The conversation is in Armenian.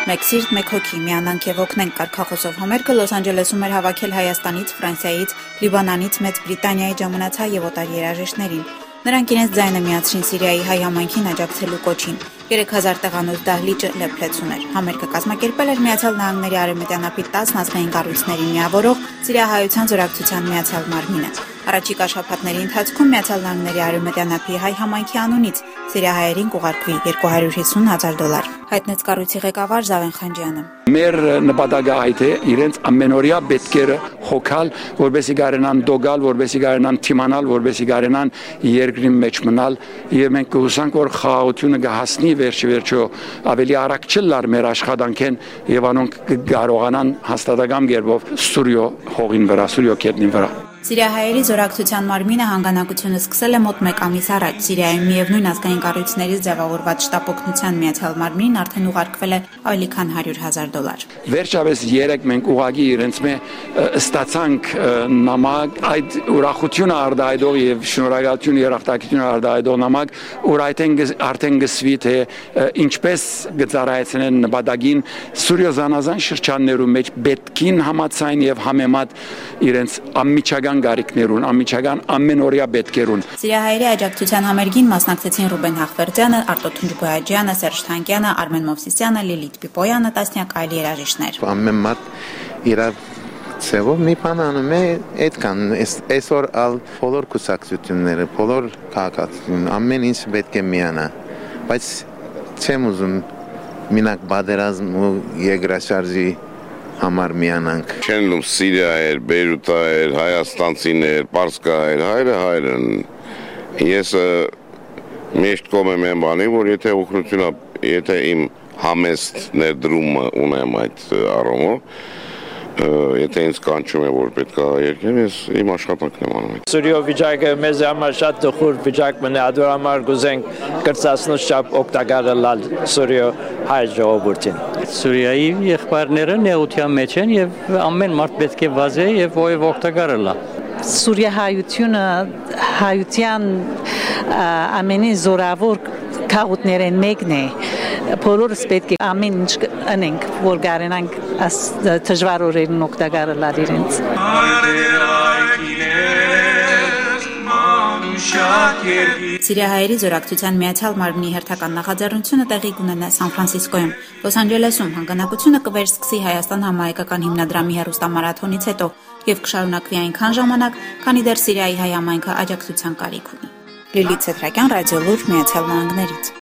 Մեկ սիրտ, մեկ հոգի, միանանք եւ օգնենք կարգախոսով համերգը Լոս Անջելեսում էր հավաքել Հայաստանից, Ֆրանսիայից, Լիբանանից, Մեծ Բրիտանիայի ժամանացա եւ օտար երաժիշտներին։ Նրանք իրենց ձայնը միացրին Սիրիայի հայ համայնքին աջակցելու կոչին։ 3000 տեղանոց դահլիճը լեփլեց ուներ։ Համերգը կազմակերպել էր Միացյալ Նահանգների Արևմտյան ափի 10 ազգային կառույցների միավորող Սիրիահայության զորակցության միացյալ մարմինը։ Առաջիկա շաբաթների ընթացքում Միացյալ Նահանգների Արևմտյան ափի հայ համայնքի անունից սիրիահայերին կուղարկվի $250,000, հայտնեց կառույցի ղեկավար Զավեն Խանջյանը։ Մեր նպատակը այդ է իրենց ամենօրյա պետքերը հոգալ, որովհետեւ գարենան դոգալ, որովհետեւ գարենան թիմանալ, որովհետեւ գարենան երկրի մեջ մնալ, եւ մենք կհուսանք, որ խաղաղությունը կհասնի վերջիվերջո ավելի արագ չլար մեր աշխատանքեն եւ անոնք կարողանան հաստատակամ կերպով Սուրիո հողին վրա, Սուրիո քետնին վրա։ Սիրիահայերի զորակցության մարմինը հանգանակությունը սկսել է մոտ 1 ամիս առաջ։ Սիրիայում միևնույն ազգային կառույցներից ձևավորված շտապօգնության միացյալ մարմինին արդեն ուղարկվել է ավելի քան $100,000։ Վերջապես երեք մենք ուղղակի իրենց ստացանք նամակ այդ ուրախությունը արտահայտող եւ շնորհակալություն երախտագիտություն արտահայտող նամակ, որ արդեն գսվի թե ինչպես գծարայեցնեն նպատակին Սուրիո զանազան շրջաններում մեջ պետքին համացայն եւ համեմատ իրենց ամիջական գարիկներուն, ամիջական ամենօրյա պետքերուն։ Սիրիահայերի աջակցության համերգին մասնակցեցին Ռուբեն Հախվերդյանը, Արտո Թունջբոյաջյանը, Սերժ Թանկյանը, Արմեն Մովսիսյանը, Լիլիթ Պիպոյանը, տասնյակ այլ երաժիշտներ։ Ամեն մարդ իր ցեվով մի բան անում է, այդքան այսօր ալ բոլոր կուսակցությունները, բոլոր քաղաքացիները ամեն ինչ պետք է միանա, բայց չեմ ուզում մինակ բادرազմ ու երկրաշարժի համար միանանք։ Չեն լում Սիրիայեր, Բեյրութայեր, Հայաստանցիներ, Պարսկայեր, հայրեն։ Ես միշտ կողմ եմ այն բանի, որ եթե իմ համեստ ներդրումը ունեմ այդ առումով, եթե ինձ կանչում է, որ պետք է երկեմ, ես իմ աշխատանքն եմ անում։ Սուրիո վիճակը մեզ համար շատ դժվար վիճակ մնա, դրա համար կուզենք կրծացնու շապ օգտակար լալ Սուրիո հայ ժողովրդին։ Սուրիայի եղբայրները նեղության մեջ են եւ ամեն մարդ պետք է վազե եւ ով օգտակար լա։ Սուրիահայությունը հայության ամենի զորավոր քաղաքներն մեկն է։ Բոլորս պետք է ամեն ինչ անենք, որ կարենանք դժվար օրերին օգտակար լալ իրենց։ Սիրիահայերի զորակցության միացյալ մարմնի հերթական նախաձեռնությունը տեղի կունենա Սան Ֆրանցիսկոյում։ Լոս Անջելեսում հանգանակությունը կվերսկսի Հայաստան համահայկական հիմնադրամի հեռուստամարաթոնից հետո եւ կշարունակվի այնքան ժամանակ, քանի դեռ Սիրիայի հայ համայնքը աջակցության կարիք ունի։ Լիլիթ Սեթրակյան, Ռադիոլուր, Միացյալ Նահանգներից։